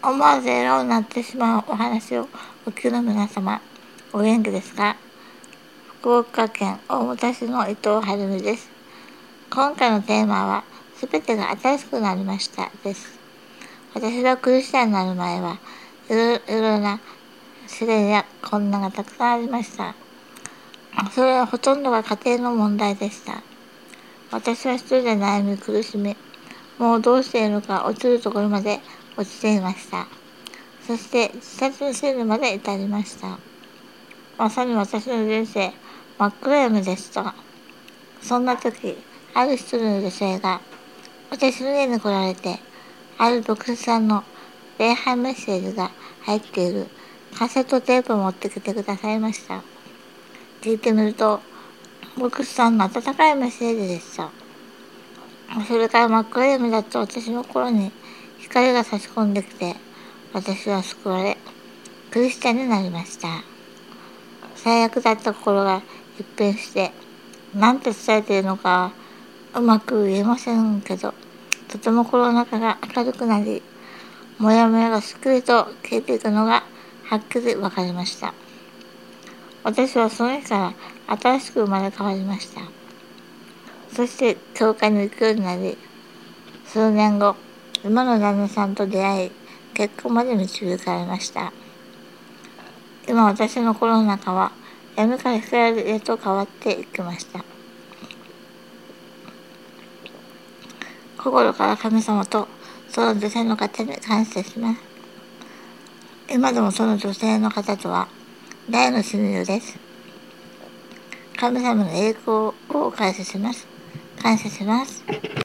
思わず笑顔になってしまうお話をお聞きの皆様、お元気ですか？福岡県大牟田市の伊藤晴美です。今回のテーマは、すべてが新しくなりましたです。私はクリスチャンになる前は、いろいろな試練や困難がたくさんありました。それはほとんどが家庭の問題でした。私は一人で悩み苦しみ、もうどうしていいのか落ちるところまで落ちていました。そして自殺にするまで至りました。まさに私の人生、真っ暗闇でした。そんな時、ある一人の女性が私の家に来られて、ある牧師さんの礼拝メッセージが入っているカセットテープを持ってきてくださいました。聞いてみると、牧師さんの温かいメッセージでした。それから真っ暗闇だった私の心に光が差し込んできて、私は救われ、クリスチャンになりました。最悪だった心が一変して、なんて伝えているのかうまく言えませんけど、とても心の中が明るくなり、もやもやがすっきりと消えていくのがはっきりわかりました。私はその日から新しく生まれ変わりました。そして教会に行くようになり、数年後、今の旦那さんと出会い、結婚まで導かれました。今私の心の中は闇から光へと変わっていきました。心から神様とその女性の方に感謝します。今でもその女性の方とは大の親友です。神様の栄光を感謝します。感謝します。